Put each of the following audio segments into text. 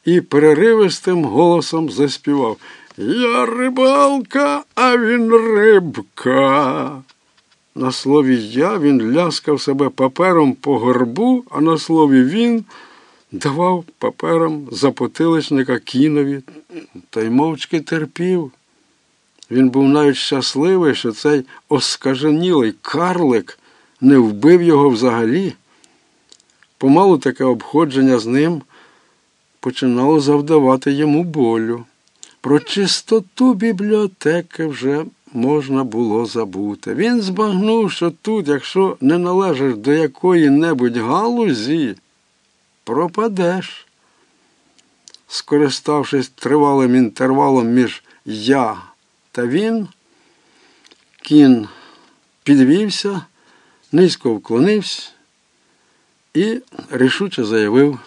і переривистим голосом заспівав: «Я рибалка, а він рибка». На слові «я» він ляскав себе папером по горбу, а на слові «він» давав папером запотиличника кінові, та й мовчки терпів. Він був навіть щасливий, що цей оскаженілий карлик не вбив його взагалі. Помалу таке обходження з ним починало завдавати йому болю. Про чистоту бібліотеки вже можна було забути. Він збагнув, що тут, якщо не належиш до якої-небудь галузі, пропадеш. Скориставшись тривалим інтервалом між «я» та «він», кін підвівся, низько вклонився і рішуче заявив: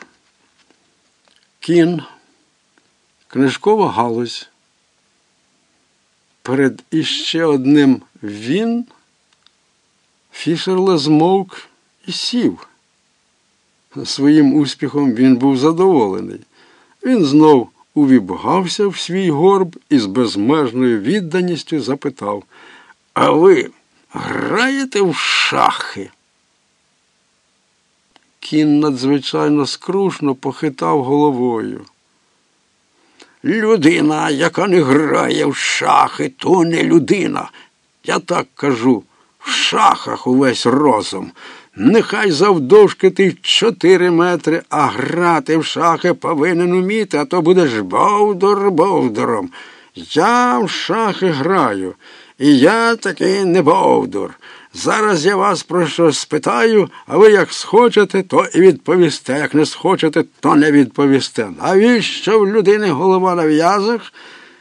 «Кін, книжкова галузь». Перед іще одним «він» Фішерле змовк і сів. Своїм успіхом він був задоволений. Він знов увібгався в свій горб і з безмежною відданістю запитав: «А ви граєте в шахи?» Кін надзвичайно скрушно похитав головою. «Людина, яка не грає в шахи, то не людина. Я так кажу, в шахах увесь розум. Нехай завдовжки ти 4 метри, а грати в шахи повинен уміти, а то будеш бовдур-бовдуром. Я в шахи граю, і я таки не бовдур. Зараз я вас про щось спитаю, а ви як схочете, то і відповісте, як не схочете, то не відповісте. Навіщо в людини голова на в'язах?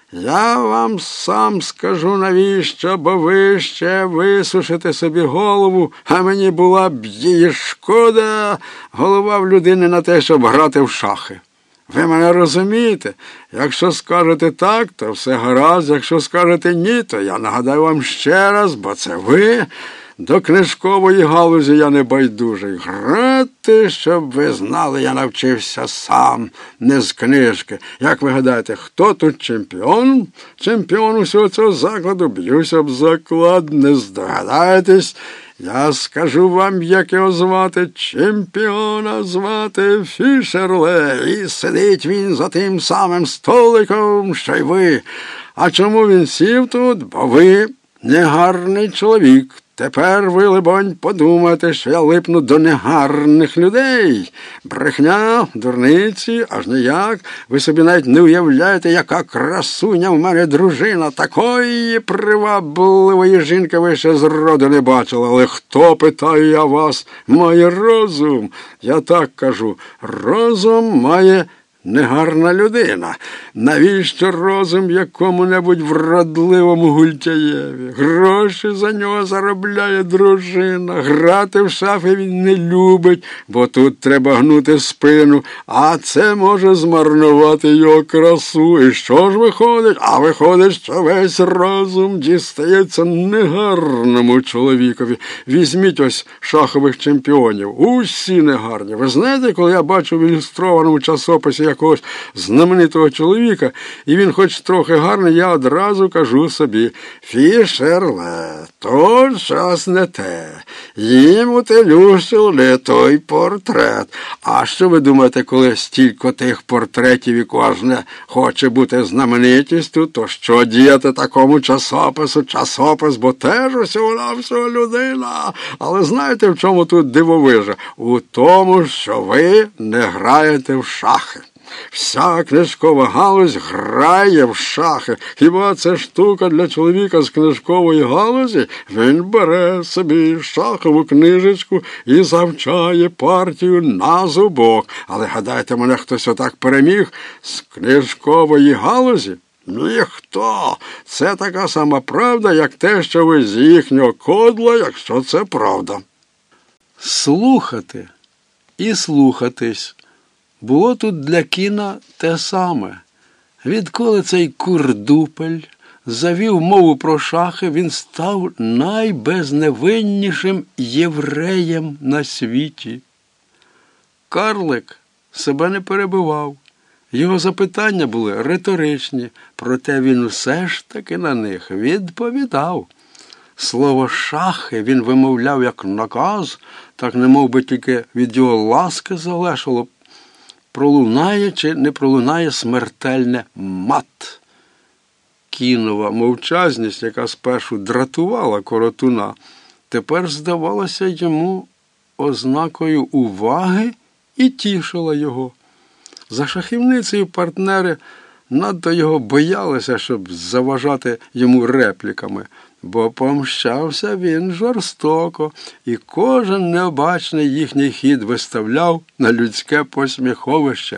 Я вам сам скажу навіщо, бо ви ще висушите собі голову, а мені була б її шкода. Голова в людини на те, щоб грати в шахи. Ви мене розумієте? Якщо скажете так, то все гаразд, якщо скажете ні, то я нагадаю вам ще раз, бо це ви. До книжкової галузі я не байдужий. Грати, щоб ви знали, я навчився сам, не з книжки. Як ви гадаєте, хто тут чемпіон? Чемпіон усього цього закладу, б'юся об заклад, не здогадаєтесь? Я скажу вам, як його звати. Чемпіона звати Фішерле, і сидить він за тим самим столиком, що й ви. А чому він сів тут? Бо ви негарний чоловік. Тепер ви, либонь, подумаєте, що я липну до негарних людей. Брехня, дурниці, аж ніяк. Ви собі навіть не уявляєте, яка красуня в мене дружина. Такої привабливої жінки ви ще зроду не бачили. Але хто, питаю я вас, має розум? Я так кажу, розум має негарна людина. Навіщо розум якому-небудь вродливому гультяєві? Гроші за нього заробляє дружина. Грати в шахи він не любить, бо тут треба гнути спину, а це може змарнувати його красу. І що ж виходить? А виходить, що весь розум дістається негарному чоловікові. Візьміть ось шахових чемпіонів. Усі негарні. Ви знаєте, коли я бачу в ілюстрованому часописі якогось знаменитого чоловіка, і він хоч трохи гарний, я одразу кажу собі: Фішерле, то щось не те. Їм утелющив не той портрет. А що ви думаєте, коли стільки тих портретів і кожне хоче бути знаменитістю, то що діяти такому часопису? Часопис, бо теж усього-навсього людина. Але знаєте, в чому тут дивовижа? У тому, що ви не граєте в шахи. Вся книжкова галузь грає в шахи. Хіба це штука для чоловіка з книжкової галузі? Він бере собі шахову книжечку і завчає партію на зубок. Але гадайте, мене хтось отак переміг з книжкової галузі? Ніхто. Це така сама правда, як те, що ви з їхнього кодла, якщо це правда. Слухати і слухатись було тут для Кіна те саме. Відколи цей курдупель завів мову про шахи, він став найбезневиннішим євреєм на світі. Карлик себе не перебивав. Його запитання були риторичні, проте він усе ж таки на них відповідав. Слово «шахи» він вимовляв як наказ, так немов би тільки від його ласки залежало, пролунає чи не пролунає смертельне «мат». Кінова мовчазність, яка спершу дратувала Коротуна, тепер здавалася йому ознакою уваги і тішила його. За шахівницею партнери надто його боялися, щоб заважати йому репліками, бо помщався він жорстоко, і кожен необачний їхній хід виставляв на людське посміховище.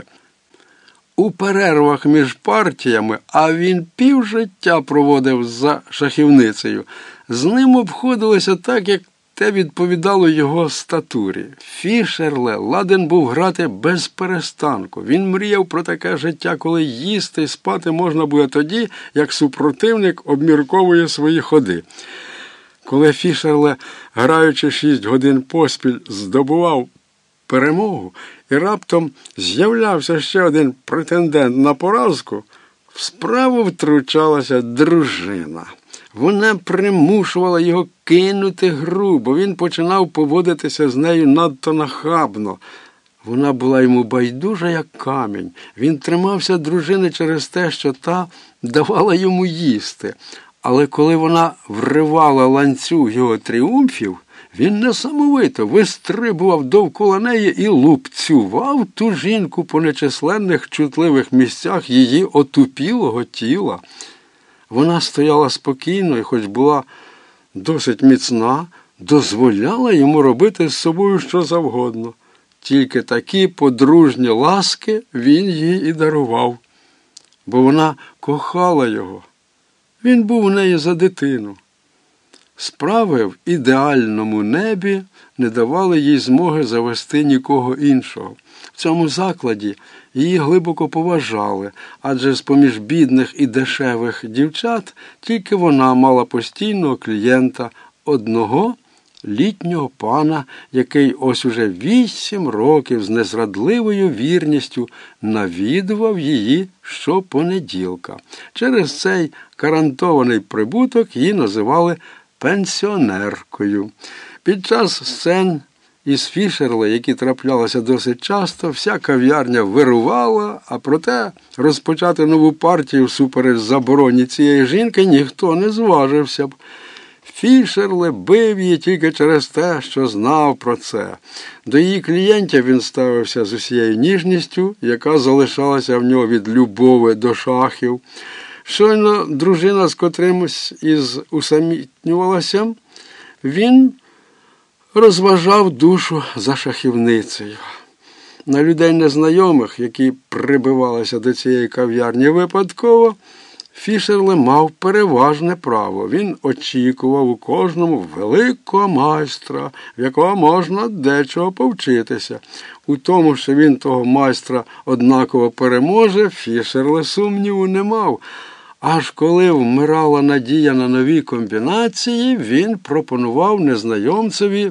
У перервах між партіями, а він півжиття проводив за шахівницею, з ним обходилося так, як те відповідало його статурі. Фішерле ладен був грати без перестанку. Він мріяв про таке життя, коли їсти і спати можна буде тоді, як супротивник обмірковує свої ходи. Коли Фішерле, граючи 6 годин поспіль, здобував перемогу і раптом з'являвся ще один претендент на поразку, в справу втручалася дружина. Вона примушувала його кинути гру, бо він починав поводитися з нею надто нахабно. Вона була йому байдужа, як камінь. Він тримався дружини через те, що та давала йому їсти. Але коли вона вривала ланцюг його тріумфів, він несамовито вистрибував довкола неї і лупцював ту жінку по нечисленних чутливих місцях її отупілого тіла. Вона стояла спокійно і, хоч була досить міцна, дозволяла йому робити з собою що завгодно. Тільки такі подружні ласки він їй і дарував, бо вона кохала його. Він був у неї за дитину. Справи в ідеальному небі не давали їй змоги завести нікого іншого. В цьому закладі її глибоко поважали, адже з-поміж бідних і дешевих дівчат тільки вона мала постійного клієнта, одного літнього пана, який ось уже 8 років з незрадливою вірністю навідував її щопонеділка. Через цей гарантований прибуток її називали пенсіонеркою. Під час сцен із Фішерле, які траплялися досить часто, вся кав'ярня вирувала, а проте розпочати нову партію всупереч забороні цієї жінки ніхто не зважився б. Фішерле бив її тільки через те, що знав про це. До її клієнтів він ставився з усією ніжністю, яка залишалася в нього від любові до шахів. Щойно дружина з котримось із усамітнювалася, він розважав душу за шахівницею. На людей незнайомих, які прибивалися до цієї кав'ярні випадково, Фішерле мав переважне право. Він очікував у кожному великого майстра, в якого можна дечого повчитися. У тому, що він того майстра однаково переможе, Фішерле сумніву не мав. Аж коли вмирала надія на нові комбінації, він пропонував незнайомцеві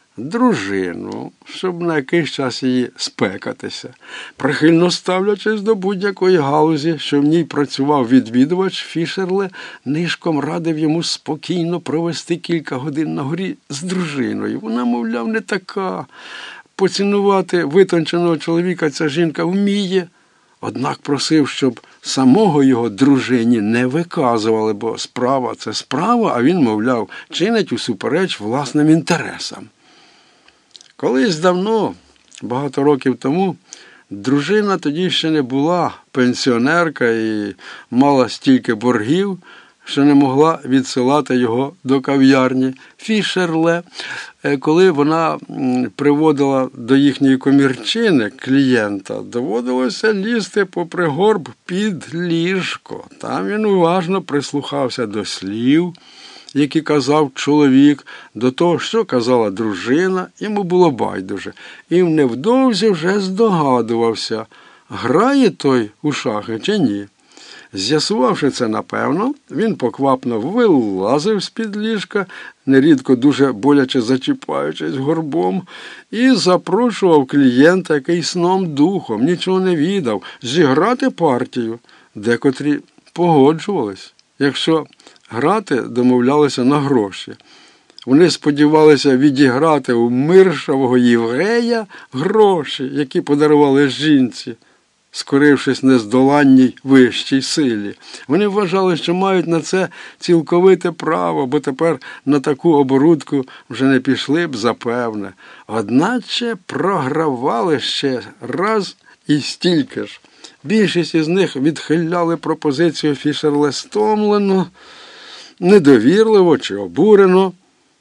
дружину, щоб на якийсь час її спекатися. Прихильно ставлячись до будь-якої галузі, що в ній працював відвідувач, Фішерле нишком радив йому спокійно провести кілька годин на горі з дружиною. Вона, мовляв, не така. Поцінувати витонченого чоловіка ця жінка вміє. Однак просив, щоб самого його дружині не виказували, бо справа – це справа, а він, мовляв, чинить усупереч власним інтересам. Колись давно, багато років тому, дружина тоді ще не була пенсіонерка і мала стільки боргів, що не могла відсилати його до кав'ярні. Фішерле, коли вона приводила до їхньої комірчини клієнта, доводилося лізти попри горб під ліжко. Там він уважно прислухався до слів, які казав чоловік, до того, що казала дружина, йому було байдуже. І невдовзі вже здогадувався, грає той у шахи чи ні. З'ясувавши це напевно, він поквапно вилазив з-під ліжка, нерідко дуже боляче зачіпаючись горбом, і запрошував клієнта, який сном духом, нічого не відав, зіграти партію. Декотрі погоджувались, якщо грати домовлялися на гроші. Вони сподівалися відіграти у миршавого єврея гроші, які подарували жінці, скорившись нездоланній вищій силі. Вони вважали, що мають на це цілковите право, бо тепер на таку оборудку вже не пішли б запевне. Одначе програвали ще раз і стільки ж. Більшість із них відхиляли пропозицію Фішерле стомлено, недовірливо чи обурено.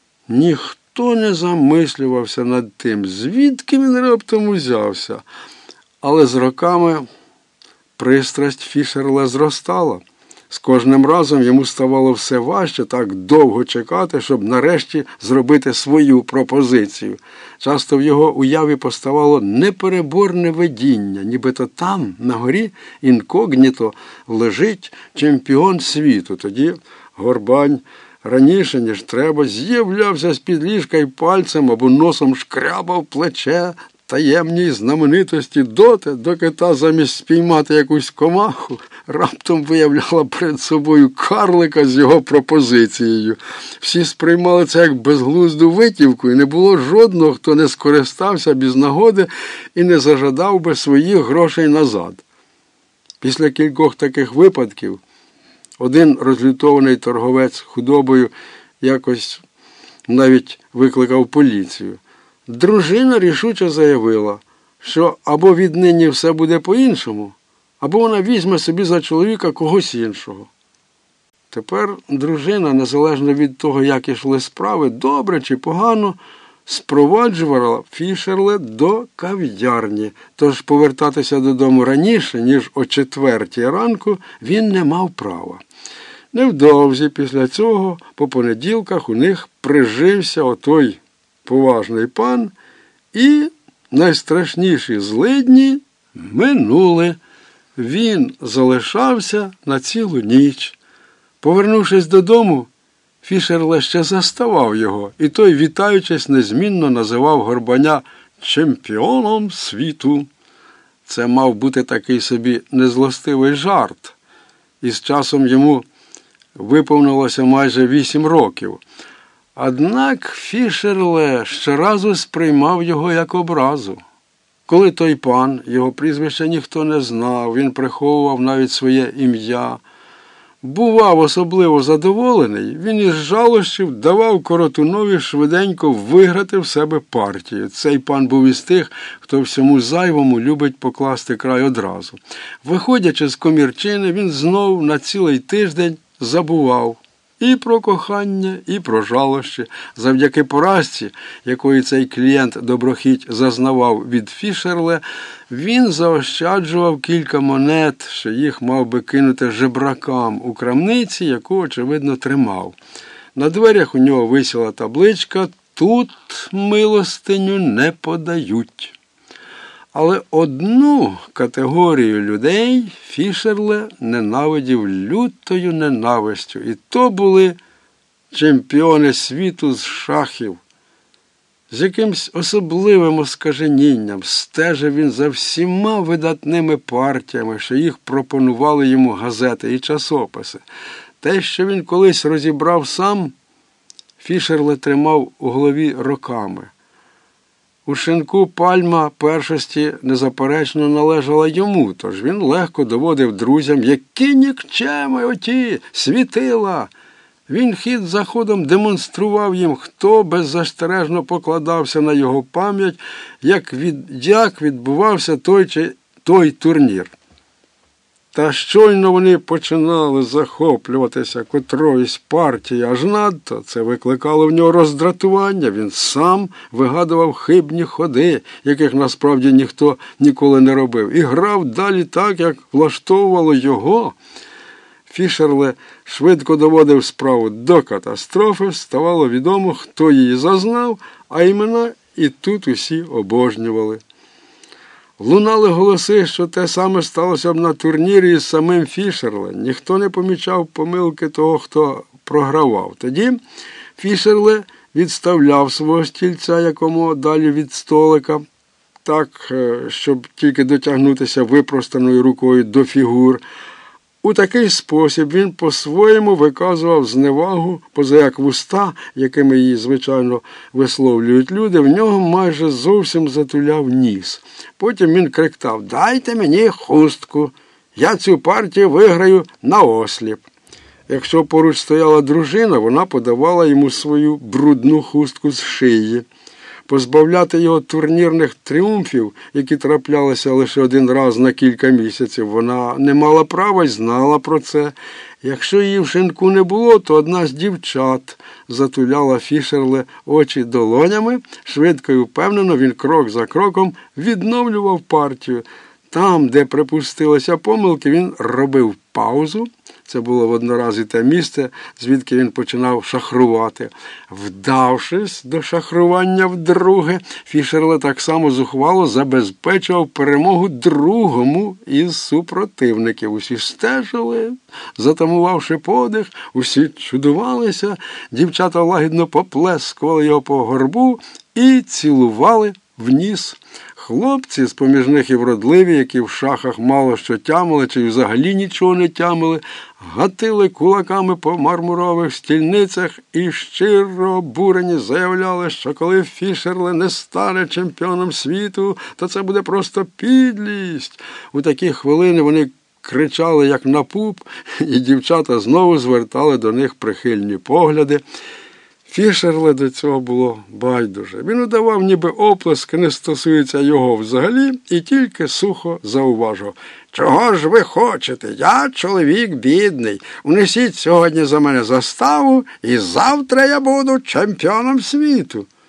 Ніхто не замислювався над тим, звідки він раптом узявся. Але з роками пристрасть Фішерла зростала. З кожним разом йому ставало все важче так довго чекати, щоб нарешті зробити свою пропозицію. Часто в його уяві поставало непереборне видіння, нібито там, на горі, інкогніто лежить чемпіон світу. Тоді Горбань раніше, ніж треба, з'являвся з-під ліжка і пальцем або носом шкрябав плече таємній знаменитості доки та замість спіймати якусь комаху раптом виявляла перед собою карлика з його пропозицією. Всі сприймали це як безглузду витівку, і не було жодного, хто не скористався без нагоди і не зажадав би своїх грошей назад. Після кількох таких випадків один розлютований торговець худобою якось навіть викликав поліцію. Дружина рішуче заявила, що або віднині все буде по-іншому, або вона візьме собі за чоловіка когось іншого. Тепер дружина, незалежно від того, як ішли справи, добре чи погано, спроваджувала Фішерле до кав'ярні, тож повертатися додому раніше, ніж о 4 ранку, він не мав права. Невдовзі після цього по понеділках у них прижився отой поважний пан, і найстрашніші злидні минули. Він залишався на цілу ніч. Повернувшись додому, Фішерле ще заставав його, і той, вітаючись, незмінно називав Горбаня чемпіоном світу. Це мав бути такий собі незлостивий жарт. І з часом йому виповнилося майже 8 років. Однак Фішерле щоразу сприймав його як образу. Коли той пан, його прізвище ніхто не знав, він приховував навіть своє ім'я, бував особливо задоволений, він із жалощів давав Коротунові швиденько виграти в себе партію. Цей пан був із тих, хто всьому зайвому любить покласти край одразу. Виходячи з комірчини, він знов на цілий тиждень забував і про кохання, і про жалощі. Завдяки поразці, якої цей клієнт доброхіть зазнавав від Фішерле, він заощаджував кілька монет, що їх мав би кинути жебракам у крамниці, яку, очевидно, тримав. На дверях у нього висіла табличка «Тут милостиню не подають». Але одну категорію людей Фішерле ненавидів лютою ненавистю. І то були чемпіони світу з шахів. З якимсь особливим оскаженінням стежив він за всіма видатними партіями, що їх пропонували йому газети і часописи. Те, що він колись розібрав сам, Фішерле тримав у голові роками. У шинку пальма першості незаперечно належала йому, тож він легко доводив друзям, які нікчеми оті, світила. Він хід за ходом демонстрував їм, хто беззастережно покладався на його пам'ять, як відбувався той турнір. Та щойно вони починали захоплюватися котроюсь партії, аж надто це викликало в нього роздратування. Він сам вигадував хибні ходи, яких насправді ніхто ніколи не робив, і грав далі так, як влаштовувало його. Фішерле швидко доводив справу до катастрофи, ставало відомо, хто її зазнав, а імена і тут усі обожнювали. Лунали голоси, що те саме сталося б на турнірі із самим Фішерле. Ніхто не помічав помилки того, хто програвав. Тоді Фішерле відставляв свого стільця якомога далі від столика, так, щоб тільки дотягнутися випростаною рукою до фігур. У такий спосіб він по-своєму виказував зневагу, поза як вуста, якими її, звичайно, висловлюють люди, в нього майже зовсім затуляв ніс. Потім він крикнув: «Дайте мені хустку, я цю партію виграю наосліп». Якщо поруч стояла дружина, вона подавала йому свою брудну хустку з шиї. Позбавляти його турнірних тріумфів, які траплялися лише один раз на кілька місяців, вона не мала права й знала про це. Якщо її в шинку не було, то одна з дівчат затуляла Фішерле очі долонями. Швидко і впевнено він крок за кроком відновлював партію. Там, де припустилися помилки, він робив паузу. Це було воднораз і те місце, звідки він починав шахрувати. Вдавшись до шахрування вдруге, Фішерле так само зухвало забезпечував перемогу другому із супротивників. Усі стежили, затамувавши подих, усі чудувалися, дівчата лагідно поплескували його по горбу і цілували в ніс. Хлопці, з-поміж них і вродливі, які в шахах мало що тямили, чи взагалі нічого не тямили, гатили кулаками по мармурових стільницях і щиро обурені заявляли, що коли Фішерле не стане чемпіоном світу, то це буде просто підлість. У такі хвилини вони кричали, як на пуп, і дівчата знову звертали до них прихильні погляди. Фішерле до цього було байдуже. Він удавав, ніби оплески не стосуються його взагалі, і тільки сухо зауважив: «Чого ж ви хочете? Я чоловік бідний. Унесіть сьогодні за мене заставу, і завтра я буду чемпіоном світу».